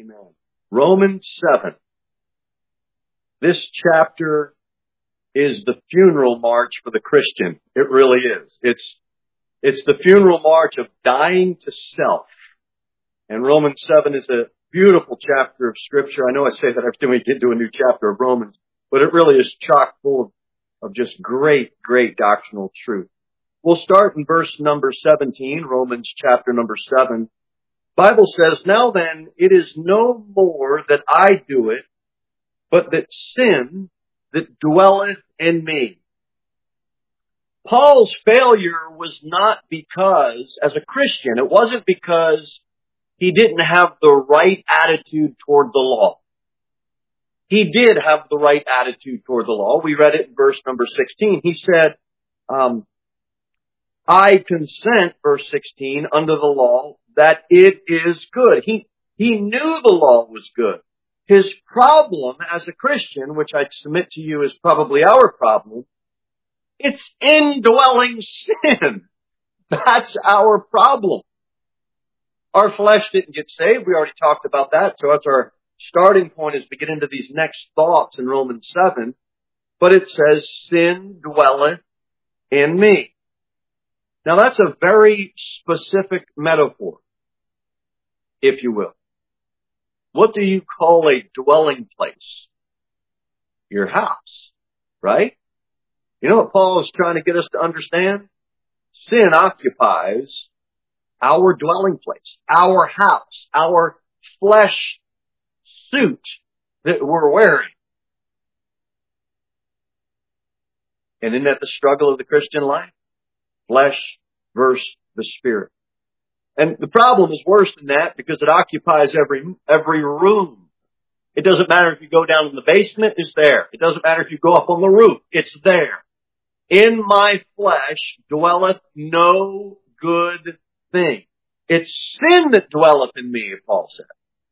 Amen. Romans 7. This chapter is the funeral march for the Christian. It really is. It's the funeral march of dying to self. And Romans 7 is a beautiful chapter of Scripture. I know I say that every time we get to a new chapter of Romans, but it really is chock full of just great, great doctrinal truth. We'll start in verse number 17, Romans chapter number 7. Bible says, "Now then, it is no more that I do it, but that sin that dwelleth in me." Paul's failure was not because, as a Christian, it wasn't because he didn't have the right attitude toward the law. He did have the right attitude toward the law. We read it in verse number 16. He said, "I consent," verse 16, "unto the law that it is good." He knew the law was good. His problem as a Christian, which I'd submit to you is probably our problem, it's indwelling sin. That's our problem. Our flesh didn't get saved. We already talked about that. So that's our starting point as we get into these next thoughts in Romans 7. But it says, "Sin dwelleth in me." Now that's a very specific metaphor, if you will. What do you call a dwelling place? Your house, right? You know what Paul is trying to get us to understand? Sin occupies our dwelling place, our house, our flesh suit that we're wearing. And isn't that the struggle of the Christian life? Flesh versus the Spirit. And the problem is worse than that because it occupies every room. It doesn't matter if you go down in the basement, it's there. It doesn't matter if you go up on the roof, it's there. "In my flesh dwelleth no good thing." It's sin that dwelleth in me, Paul said.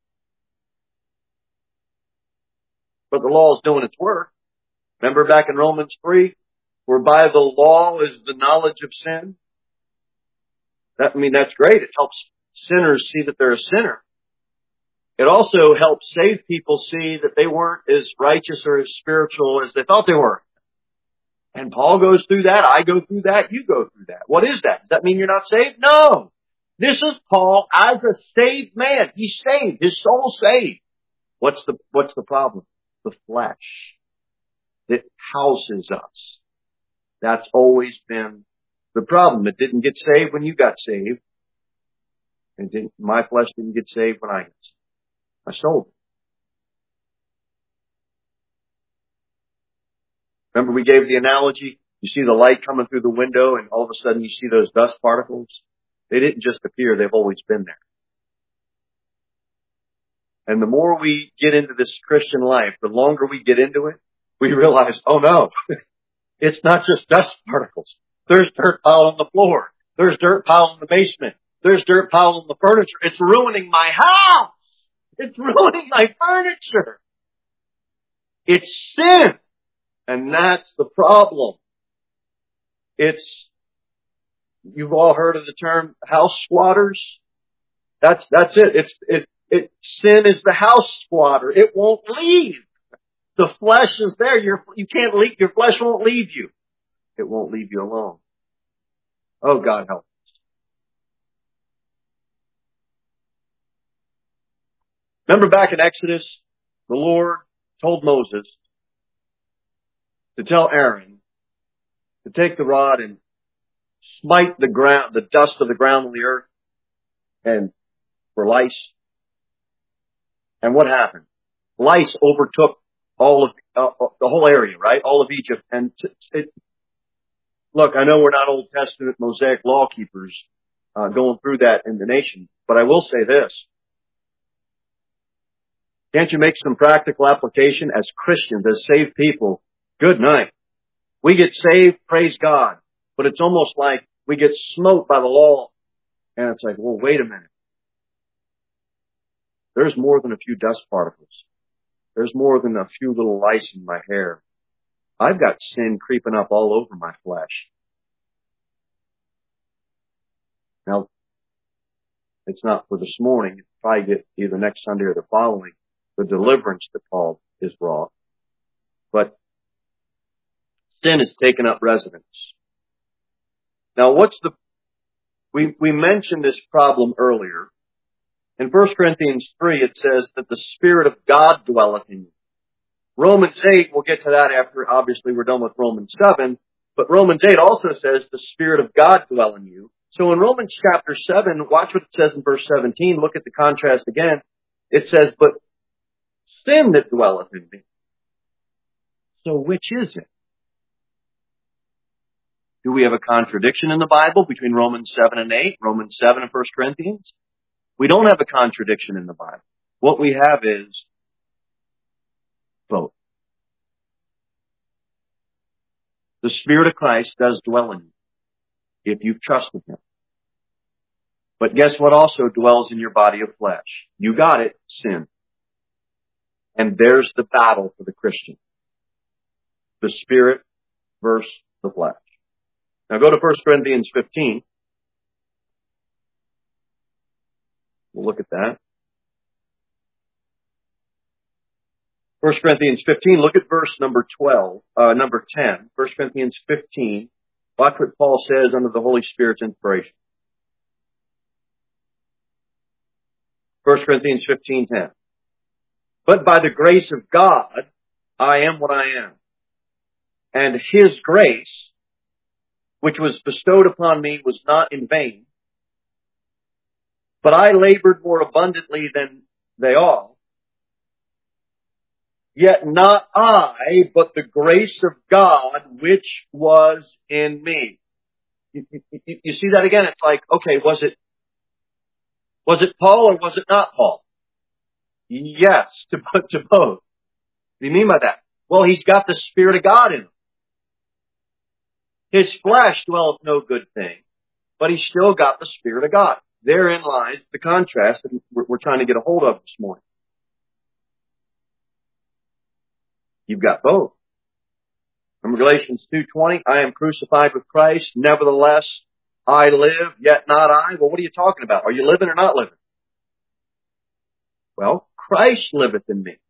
But the law is doing its work. Remember back in Romans 3, where by the law is the knowledge of sin? That's great. It helps sinners see that they're a sinner. It also helps saved people see that they weren't as righteous or as spiritual as they thought they were. And Paul goes through that. I go through that. You go through that. What is that? Does that mean you're not saved? No. This is Paul as a saved man. He's saved. His soul's saved. What's the problem? The flesh that houses us. That's always been the problem. It didn't get saved when you got saved. My flesh didn't get saved when I got saved. My soul did. Remember we gave the analogy? You see the light coming through the window and all of a sudden you see those dust particles? They didn't just appear. They've always been there. And the more we get into this Christian life, the longer we get into it, we realize, oh no, it's not just dust particles. There's dirt pile on the floor. There's dirt pile in the basement. There's dirt pile on the furniture. It's ruining my house. It's ruining my furniture. It's sin. And that's the problem. You've all heard of the term house squatters. That's it. Sin is the house squatter. It won't leave. The flesh is there. You can't leave. Your flesh won't leave you. It won't leave you alone. Oh, God help us. Remember back in Exodus, the Lord told Moses to tell Aaron to take the rod and smite the ground, the dust of the ground on the earth, and for lice. And what happened? Lice overtook all of the whole area, right? All of Egypt. And look, I know we're not Old Testament Mosaic law keepers going through that in the nation, but I will say this. Can't you make some practical application as Christians, as saved people? Good night. We get saved, praise God. But it's almost like we get smote by the law. And it's like, well, wait a minute. There's more than a few dust particles. There's more than a few little lice in my hair. I've got sin creeping up all over my flesh. Now, It's not for this morning. You'll probably get either next Sunday or the following, the deliverance that Paul is brought. But sin has taken up residence. Now we mentioned this problem earlier. In 1 Corinthians 3, it says that the Spirit of God dwelleth in you. Romans 8, we'll get to that after, obviously, we're done with Romans 7. But Romans 8 also says the Spirit of God dwell in you. So in Romans chapter 7, watch what it says in verse 17. Look at the contrast again. It says, but sin that dwelleth in me. So which is it? Do we have a contradiction in the Bible between Romans 7 and 8, Romans 7 and 1 Corinthians? We don't have a contradiction in the Bible. What we have is both. The Spirit of Christ does dwell in you if you've trusted Him. But guess what also dwells in your body of flesh? You got it, sin. And there's the battle for the Christian. The Spirit versus the flesh. Now go to 1 Corinthians 15. We'll look at that. 1 Corinthians 15, look at verse number 10. 1 Corinthians 15. Watch what Paul says under the Holy Spirit's inspiration. 1 Corinthians 15:10. But by the grace of God, I am what I am. And His grace, which was bestowed upon me, was not in vain. But I labored more abundantly than they all. Yet not I, but the grace of God, which was in me. You see that again? It's like, okay, was it Paul or was it not Paul? Yes, to both. What do you mean by that? Well, he's got the Spirit of God in him. His flesh dwelleth no good thing, but he's still got the Spirit of God. Therein lies the contrast that we're trying to get a hold of this morning. You've got both. Remember Galatians 2:20, I am crucified with Christ, nevertheless I live, yet not I. Well, what are you talking about? Are you living or not living? Well, Christ liveth in me.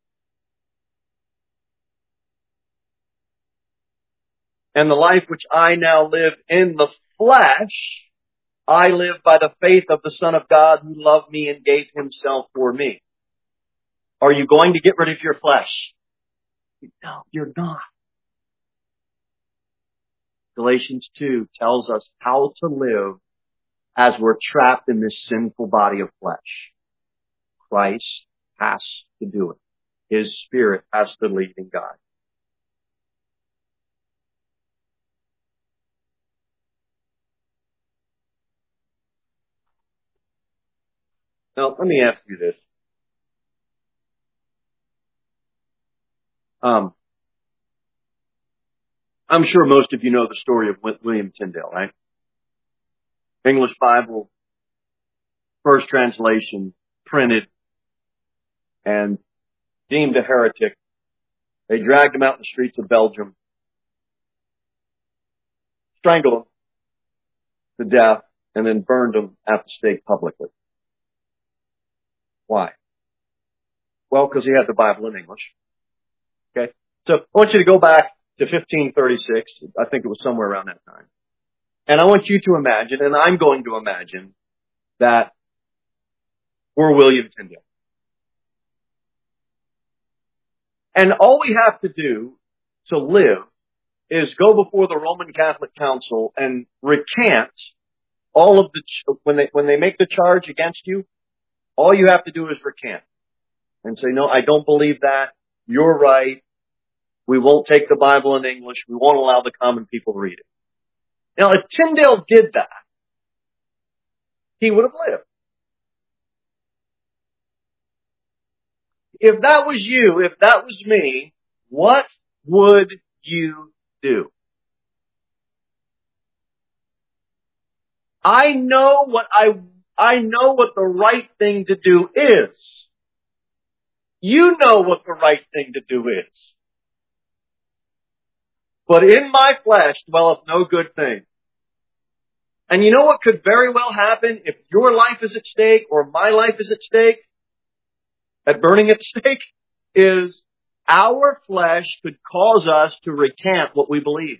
And the life which I now live in the flesh, I live by the faith of the Son of God who loved me and gave Himself for me. Are you going to get rid of your flesh? No, you're not. Galatians 2 tells us how to live as we're trapped in this sinful body of flesh. Christ has to do it. His Spirit has to lead and guide. Now, let me ask you this. I'm sure most of you know the story of William Tyndale, right? English Bible, first translation, printed, and deemed a heretic. They dragged him out in the streets of Belgium, strangled him to death, and then burned him at the stake publicly. Why? Well, because he had the Bible in English. Okay? So I want you to go back to 1536. I think it was somewhere around that time. And I want you to imagine, and I'm going to imagine, that we're William Tyndale. And all we have to do to live is go before the Roman Catholic Council and recant all of when they make the charge against you, all you have to do is recant and say, no, I don't believe that. You're right. We won't take the Bible in English. We won't allow the common people to read it. Now, if Tyndale did that, he would have lived. If that was you, if that was me, what would you do? I know what the right thing to do is. You know what the right thing to do is. But in my flesh dwelleth no good thing. And you know what could very well happen if your life is at stake or my life is at stake, burning at stake, is our flesh could cause us to recant what we believe.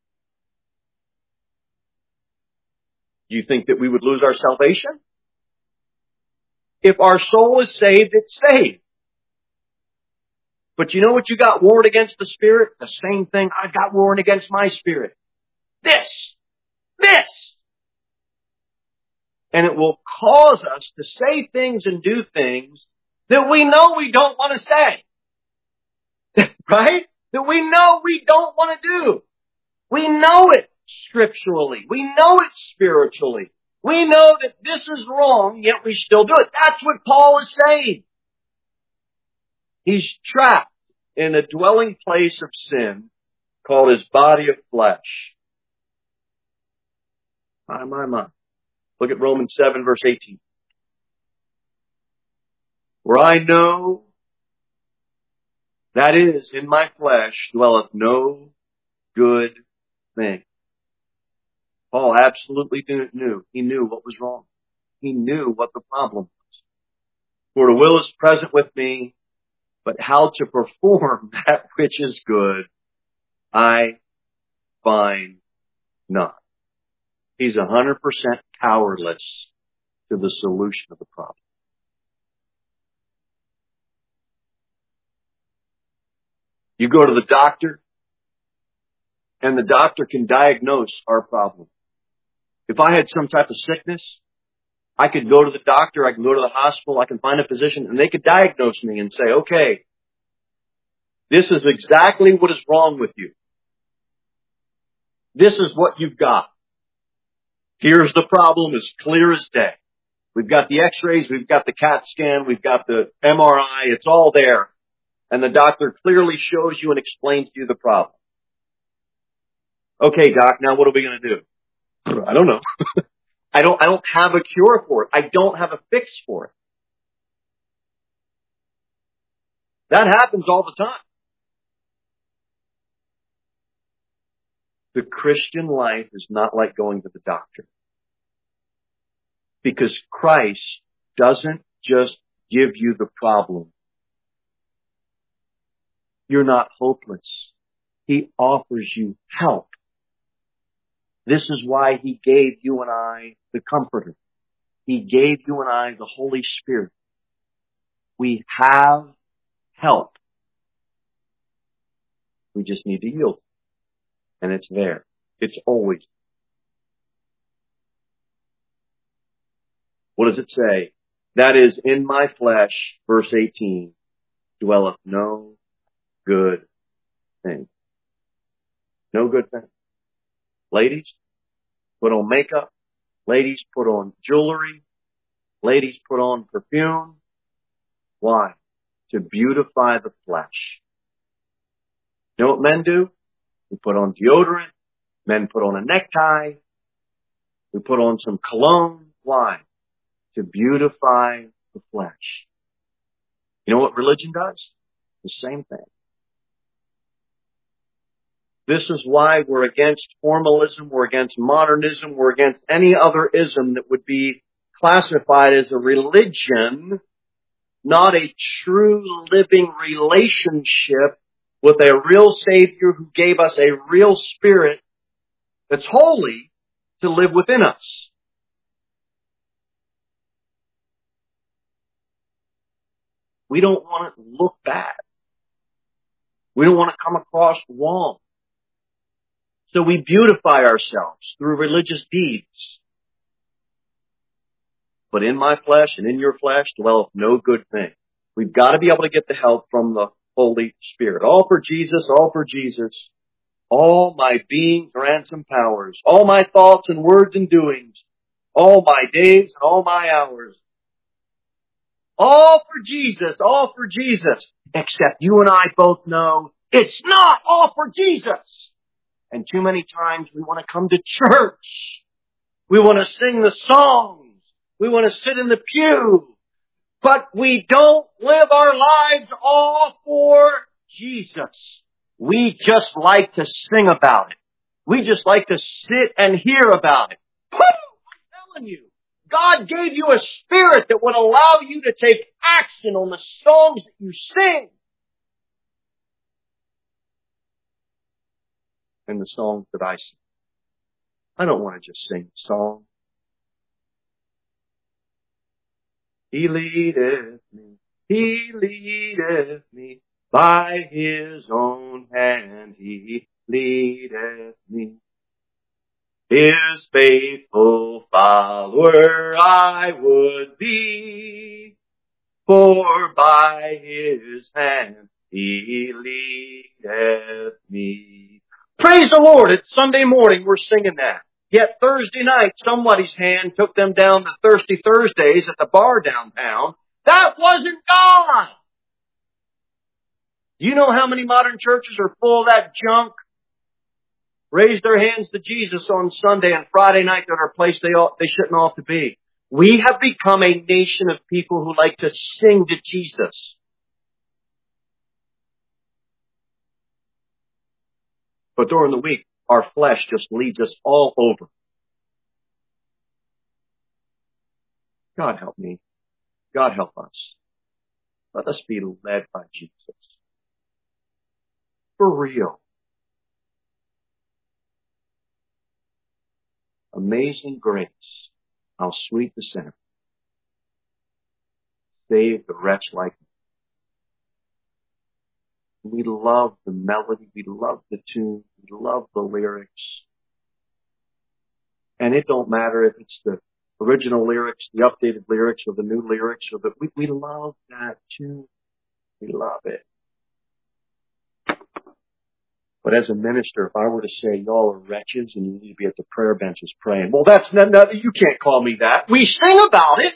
Do you think that we would lose our salvation? If our soul is saved, it's saved. But you know what you got warned against the Spirit? The same thing I got warned against my spirit. This. And it will cause us to say things and do things that we know we don't want to say. Right? That we know we don't want to do. We know it scripturally. We know it spiritually. We know that this is wrong, yet we still do it. That's what Paul is saying. He's trapped in a dwelling place of sin called his body of flesh. My. Look at Romans 7, verse 18. For I know that is, in my flesh dwelleth no good thing. Paul absolutely knew. He knew what was wrong. He knew what the problem was. For the will is present with me, but how to perform that which is good, I find not. He's 100% powerless to the solution of the problem. You go to the doctor, and the doctor can diagnose our problem. If I had some type of sickness, I could go to the doctor, I can go to the hospital, I can find a physician, and they could diagnose me and say, okay, this is exactly what is wrong with you. This is what you've got. Here's the problem as clear as day. We've got the x-rays, we've got the CAT scan, we've got the MRI, it's all there. And the doctor clearly shows you and explains to you the problem. Okay, doc, now what are we going to do? I don't know. I don't have a cure for it. I don't have a fix for it. That happens all the time. The Christian life is not like going to the doctor. Because Christ doesn't just give you the problem. You're not hopeless. He offers you help. This is why He gave you and I the Comforter. He gave you and I the Holy Spirit. We have help. We just need to yield. And it's there. It's always. What does it say? That is, in my flesh, verse 18, dwelleth no good thing. No good thing. Ladies, put on makeup. Ladies, put on jewelry. Ladies, put on perfume. Why? To beautify the flesh. You know what men do? We put on deodorant. Men put on a necktie. We put on some cologne. Why? To beautify the flesh. You know what religion does? The same thing. This is why we're against formalism, we're against modernism, we're against any other ism that would be classified as a religion, not a true living relationship with a real Savior who gave us a real Spirit that's holy to live within us. We don't want to look bad. We don't want to come across wrong. So we beautify ourselves through religious deeds. But in my flesh and in your flesh dwelleth no good thing. We've got to be able to get the help from the Holy Spirit. All for Jesus, all for Jesus. All my being's ransom powers. All my thoughts and words and doings. All my days and all my hours. All for Jesus, all for Jesus. Except you and I both know it's not all for Jesus. And too many times we want to come to church. We want to sing the songs. We want to sit in the pew. But we don't live our lives all for Jesus. We just like to sing about it. We just like to sit and hear about it. Woo! I'm telling you, God gave you a spirit that would allow you to take action on the songs that you sing. And the songs that I sing. I don't want to just sing a song. He leadeth me, by His own hand He leadeth me. His faithful follower I would be, for by His hand He leadeth me. Praise the Lord! It's Sunday morning, we're singing that. Yet Thursday night, somebody's hand took them down to Thirsty Thursdays at the bar downtown. That wasn't God! Do you know how many modern churches are full of that junk? Raise their hands to Jesus on Sunday, and Friday night they're in a place they shouldn't ought to be. We have become a nation of people who like to sing to Jesus. But during the week, our flesh just leads us all over. God help me. God help us. Let us be led by Jesus. For real. Amazing grace. How sweet the sinner. Save the wretch like me. We love the melody. We love the tune. We love the lyrics. And it don't matter if it's the original lyrics, the updated lyrics, or the new lyrics, or we love that tune. We love it. But as a minister, if I were to say y'all are wretches and you need to be at the prayer benches praying, well, that's not, you can't call me that. We sing about it.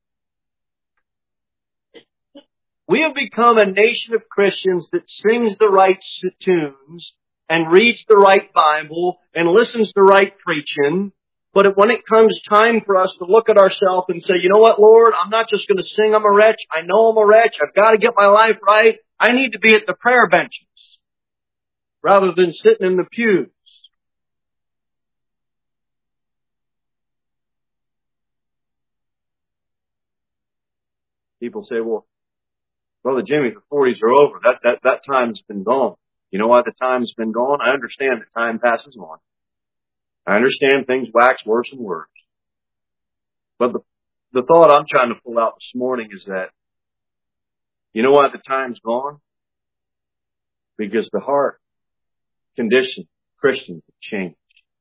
We have become a nation of Christians that sings the right tunes and reads the right Bible and listens to right preaching. But when it comes time for us to look at ourselves and say, you know what, Lord, I'm not just going to sing I'm a wretch. I know I'm a wretch. I've got to get my life right. I need to be at the prayer benches rather than sitting in the pews. People say, well, Brother Jimmy, the 40s are over. That time's been gone. You know why the time's been gone? I understand that time passes on. I understand things wax worse and worse. But the thought I'm trying to pull out this morning is that, you know why the time's gone? Because the heart condition of Christians have changed.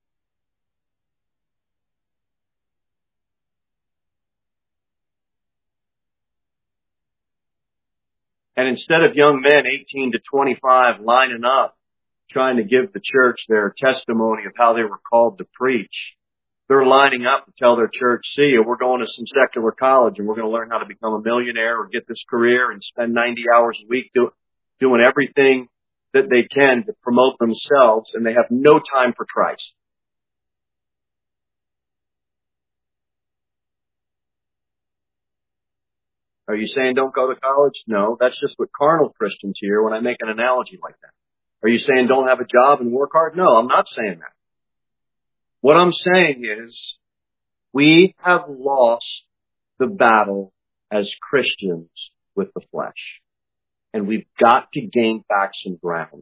And instead of young men 18 to 25 lining up, trying to give the church their testimony of how they were called to preach, they're lining up to tell their church, see, we're going to some secular college and we're going to learn how to become a millionaire or get this career and spend 90 hours a week doing everything that they can to promote themselves, and they have no time for Christ. Are you saying don't go to college? No, that's just what carnal Christians hear when I make an analogy like that. Are you saying don't have a job and work hard? No, I'm not saying that. What I'm saying is we have lost the battle as Christians with the flesh. And we've got to gain back some ground.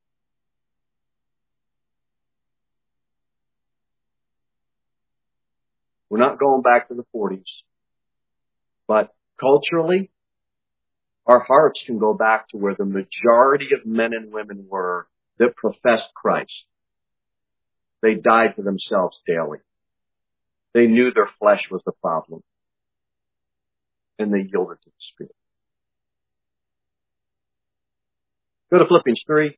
We're not going back to the 40s. But culturally, our hearts can go back to where the majority of men and women were that professed Christ. They died to themselves daily. They knew their flesh was the problem. And they yielded to the Spirit. Go to Philippians 3.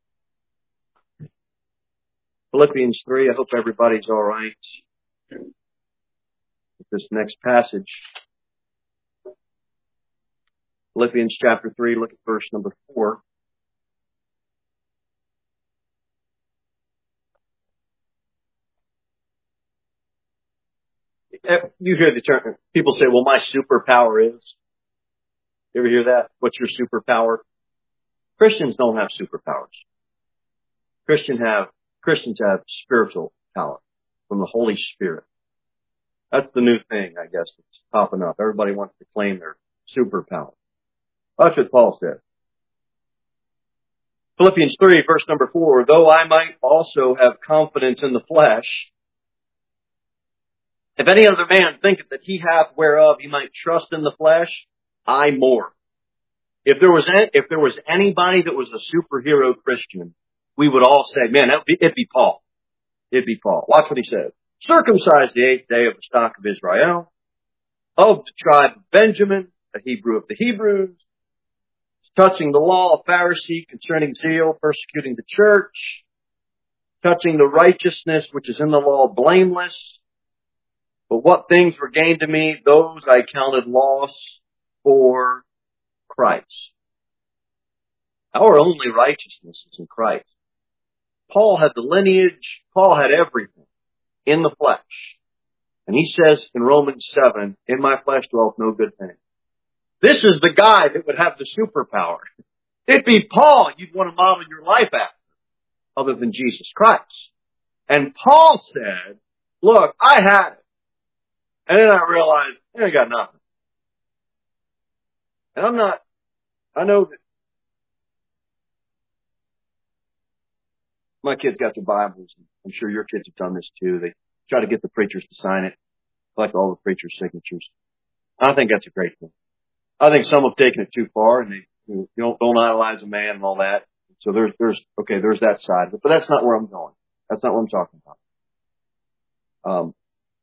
Philippians 3, I hope everybody's all right with this next passage. Philippians chapter 3, look at verse number 4. You hear the term, people say, well, my superpower is. You ever hear that? What's your superpower? Christians don't have superpowers. Christians have spiritual power from the Holy Spirit. That's the new thing, I guess, that's popping up. Everybody wants to claim their superpower. That's what Paul said. Philippians 3, verse number 4, though I might also have confidence in the flesh, if any other man thinketh that he hath whereof he might trust in the flesh, I more. If there was anybody that was a superhero Christian, we would all say, man, it'd be Paul. It'd be Paul. Watch what he says. Circumcised the 8th day of the stock of Israel, of the tribe of Benjamin, a Hebrew of the Hebrews, touching the law, a Pharisee, concerning zeal, persecuting the church, touching the righteousness which is in the law, blameless. But what things were gained to me, those I counted loss for Christ. Our only righteousness is in Christ. Paul had the lineage, Paul had everything in the flesh. And he says in Romans 7, in my flesh dwelleth no good thing. This is the guy that would have the superpower. It'd be Paul you'd want to model your life after, other than Jesus Christ. And Paul said, look, I had it. And then I realized, I ain't got nothing. And I know that my kids got their Bibles. I'm sure your kids have done this too. They try to get the preachers to sign it, collect all the preachers' signatures. I think that's a great thing. I think some have taken it too far, and they don't idolize a man and all that. So there's that side of it. But that's not where I'm going. That's not what I'm talking about.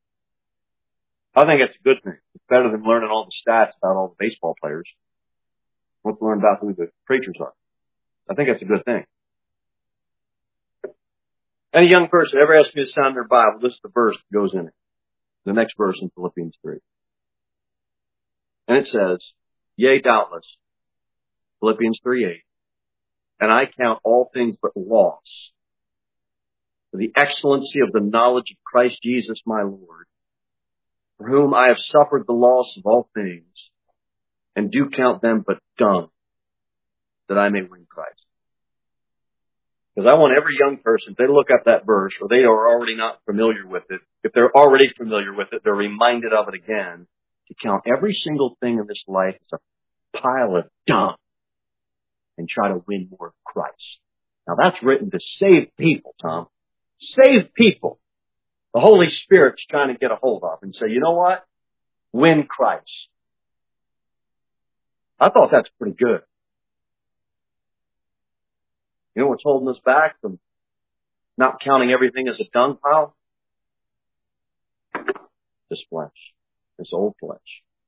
I think it's a good thing. It's better than learning all the stats about all the baseball players. Let's learn about who the preachers are. I think that's a good thing. Any young person ever asks me to sign their Bible, this is the verse that goes in it. The next verse in Philippians 3. And it says, yea, doubtless, Philippians 3:8, and I count all things but loss for the excellency of the knowledge of Christ Jesus my Lord, for whom I have suffered the loss of all things, and do count them but dung, that I may win Christ. Because I want every young person, if they look up that verse, or they are already not familiar with it, if they're already familiar with it, they're reminded of it again, to count every single thing in this life as a pile of dung, and try to win more of Christ. Now that's written to save people, Tom. Save people. The Holy Spirit's trying to get a hold of and say, you know what? Win Christ. I thought that's pretty good. You know what's holding us back from not counting everything as a dung pile? This flesh. This old flesh.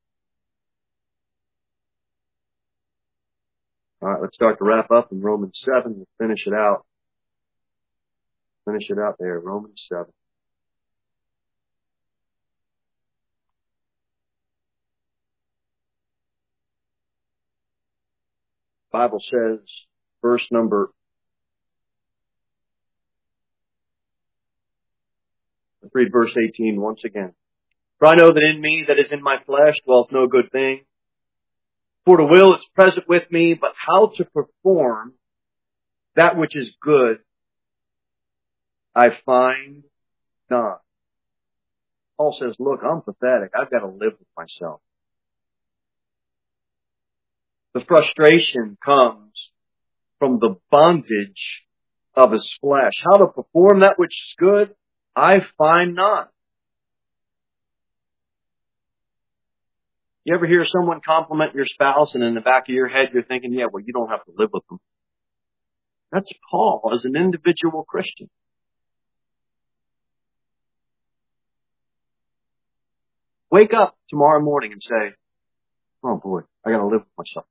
All right, let's start to wrap up in Romans 7. We'll finish it out. Finish it out there, Romans 7. The Bible says, verse number 18 once again. For I know that in me, that is in my flesh, dwelleth no good thing. For the will is present with me, but how to perform that which is good, I find not. Paul says, look, I'm pathetic. I've got to live with myself. The frustration comes from the bondage of his flesh. How to perform that which is good, I find not. You ever hear someone compliment your spouse and in the back of your head you're thinking, yeah, well, you don't have to live with them. That's Paul as an individual Christian. Wake up tomorrow morning and say, oh boy, I gotta live with myself.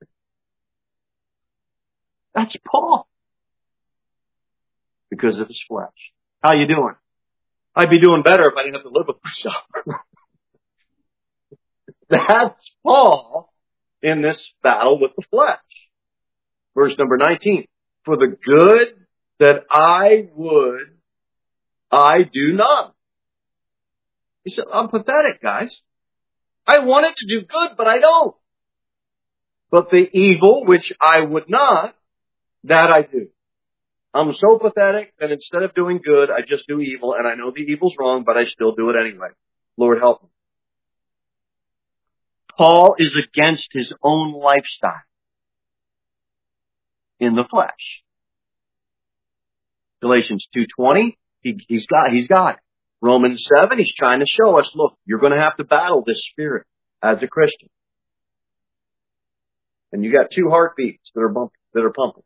That's Paul. Because of his flesh. How you doing? I'd be doing better if I didn't have to live with myself. That's Paul in this battle with the flesh. Verse number 19. For the good that I would, I do not. He said, I'm pathetic, guys. I wanted to do good, but I don't. But the evil, which I would not, that I do. I'm so pathetic that instead of doing good, I just do evil, and I know the evil's wrong, but I still do it anyway. Lord, help me. Paul is against his own lifestyle in the flesh. Galatians 2:20, he's got it. Romans 7, he's trying to show us, look, you're going to have to battle this spirit as a Christian. And you got two heartbeats that are pumping.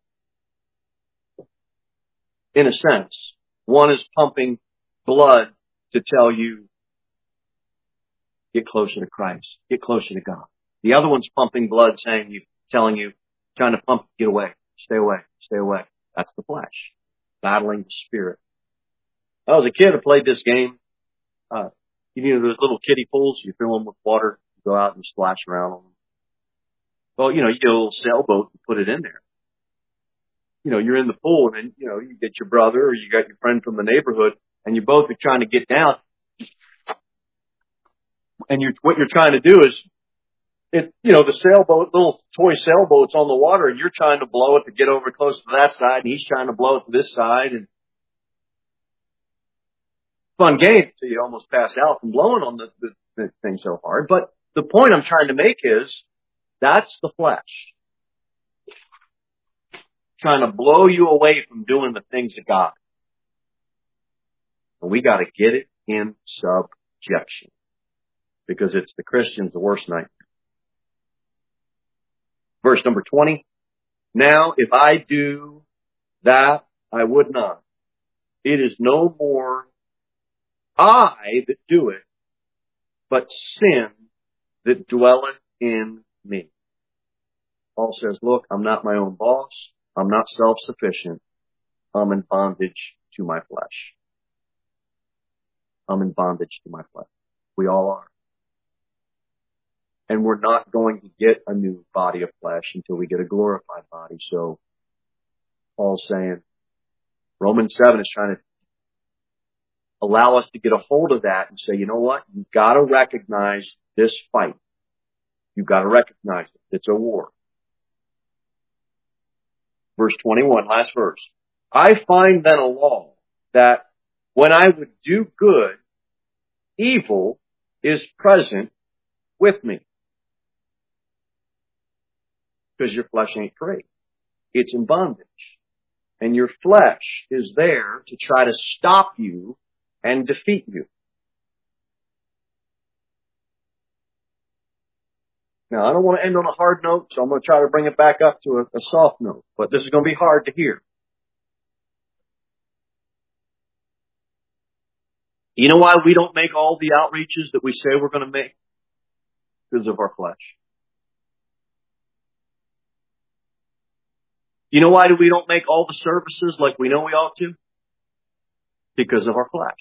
In a sense, one is pumping blood to tell you, get closer to Christ, get closer to God. The other one's pumping blood telling you, trying to pump, get away, stay away, stay away. That's the flesh, battling the spirit. When I was a kid, I played this game. You know those little kiddie pools, you fill them with water, you go out and splash around on them. Well, you get a little sailboat and put it in there. You're in the pool and then, you get your brother or you got your friend from the neighborhood and you both are trying to get down. And what you're trying to do is, the sailboat, little toy sailboat's on the water and you're trying to blow it to get over close to that side and he's trying to blow it to this side. And fun game until you almost pass out from blowing on the thing so hard. But the point I'm trying to make is, that's the flesh. Trying to blow you away from doing the things of God. And we got to get it in subjection. Because it's the Christian's the worst nightmare. Verse number 20. Now, if I do that I would not, it is no more I that do it, but sin that dwelleth in me. Paul says, look, I'm not my own boss. I'm not self-sufficient. I'm in bondage to my flesh. I'm in bondage to my flesh. We all are. And we're not going to get a new body of flesh until we get a glorified body. So Paul's saying, Romans 7 is trying to allow us to get a hold of that and say, you know what? You've got to recognize this fight. You've got to recognize it. It's a war. Verse 21, last verse. I find then a law that when I would do good, evil is present with me. Because your flesh ain't free. It's in bondage. And your flesh is there to try to stop you and defeat you. Now, I don't want to end on a hard note, so I'm going to try to bring it back up to a soft note. But this is going to be hard to hear. You know why we don't make all the outreaches that we say we're going to make? Because of our flesh. You know why we don't make all the services like we know we ought to? Because of our flesh.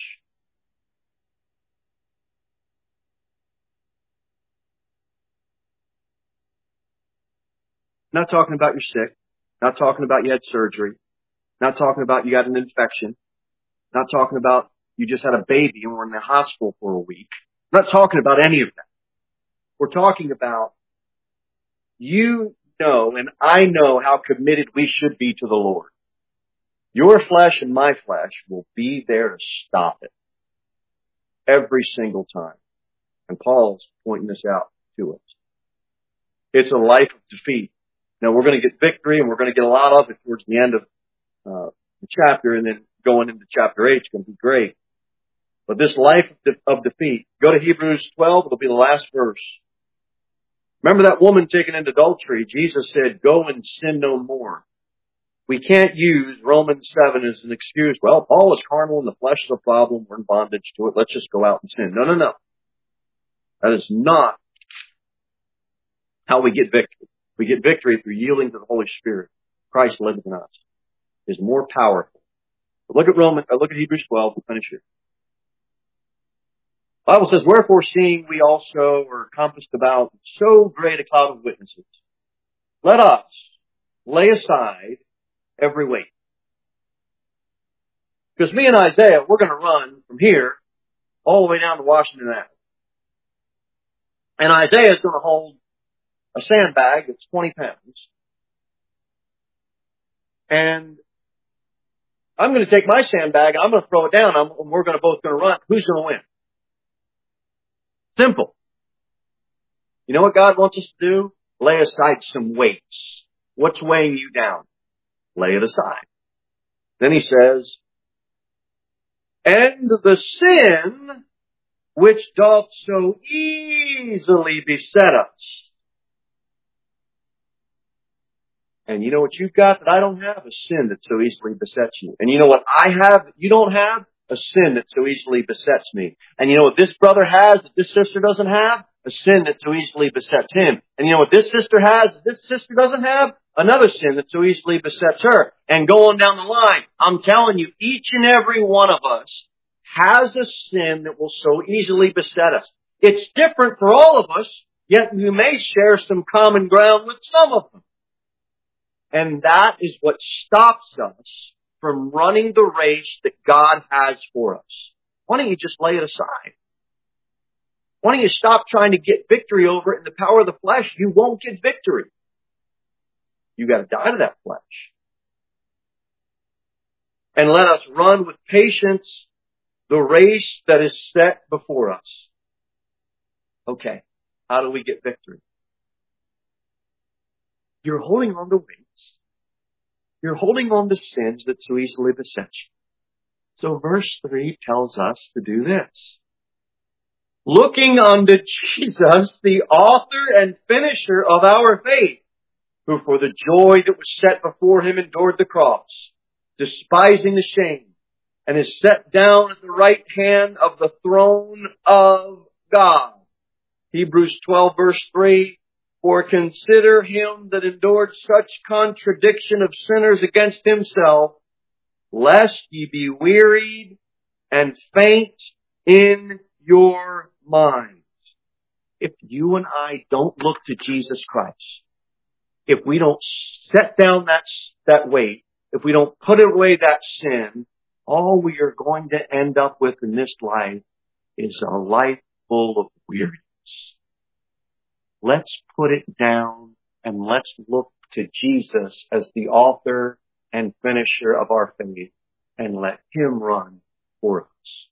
Not talking about you're sick. Not talking about you had surgery. Not talking about you got an infection. Not talking about you just had a baby and were in the hospital for a week. I'm not talking about any of that. We're talking about you know and I know how committed we should be to the Lord. Your flesh and my flesh will be there to stop it. Every single time. And Paul's pointing this out to us. It's a life of defeat. Now we're going to get victory and we're going to get a lot of it towards the end of the chapter, and then going into chapter 8 is going to be great. But this life of defeat, go to Hebrews 12, it'll be the last verse. Remember that woman taken into adultery? Jesus said, go and sin no more. We can't use Romans 7 as an excuse. Well, Paul is carnal and the flesh is a problem. We're in bondage to it. Let's just go out and sin. No. That is not how we get victory. We get victory through yielding to the Holy Spirit. Christ living in us is more powerful. But look at Hebrews 12. We'll finish here. The Bible says, wherefore seeing we also are compassed about so great a cloud of witnesses, let us lay aside every weight. Because me and Isaiah, we're going to run from here all the way down to Washington Avenue. And Isaiah is going to hold a sandbag that's 20 pounds. And I'm going to take my sandbag, I'm going to throw it down, and we're both going to run. Who's going to win? Simple. You know what God wants us to do? Lay aside some weights. What's weighing you down? Lay it aside. Then he says, and the sin which doth so easily beset us. And you know what you've got that I don't have? A sin that so easily besets you. And you know what I have that you don't have? A sin that so easily besets me. And you know what this brother has that this sister doesn't have? A sin that so easily besets him. And you know what this sister has that this sister doesn't have? Another sin that so easily besets her. And going down the line, I'm telling you, each and every one of us has a sin that will so easily beset us. It's different for all of us, yet you may share some common ground with some of them. And that is what stops us from running the race that God has for us. Why don't you just lay it aside? Why don't you stop trying to get victory over it in the power of the flesh? You won't get victory. You got to die to that flesh. And let us run with patience the race that is set before us. Okay, how do we get victory? You're holding on to weights. You're holding on to sins that so easily beset you. So verse 3 tells us to do this. Looking unto Jesus, the author and finisher of our faith, who for the joy that was set before him endured the cross, despising the shame, and is set down at the right hand of the throne of God. Hebrews 12 verse 3, for consider him that endured such contradiction of sinners against himself, lest ye be wearied and faint in your minds. If you and I don't look to Jesus Christ, if we don't set down that weight, if we don't put away that sin, all we are going to end up with in this life is a life full of weariness. Let's put it down and let's look to Jesus as the author and finisher of our faith and let him run for us.